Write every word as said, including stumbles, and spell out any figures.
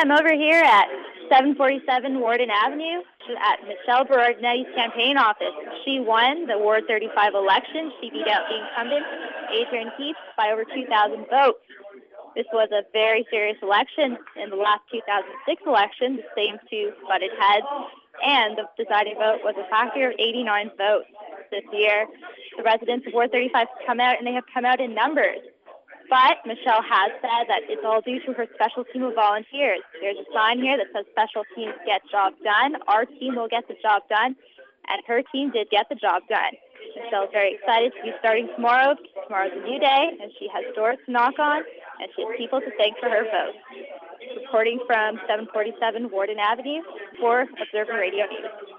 I'm over here at seven forty-seven Warden Avenue at Michelle Berardine's campaign office. She won the Ward thirty-five election. She beat out the incumbent, Adrian Heaps, by over two thousand votes. This was a very serious election. In the last two thousand six election, the same two butted heads, and the deciding vote was a factor of eighty-nine votes. This year, the residents of Ward thirty-five have come out, and they have come out in numbers. But Michelle has said that it's all due to her special team of volunteers. There's a sign here that says special teams get job done. Our team will get the job done, and her team did get the job done. Michelle's very excited to be starting tomorrow. Tomorrow's a new day, and she has doors to knock on, and she has people to thank for her vote. Reporting from seven forty-seven Warden Avenue for Observer Radio News.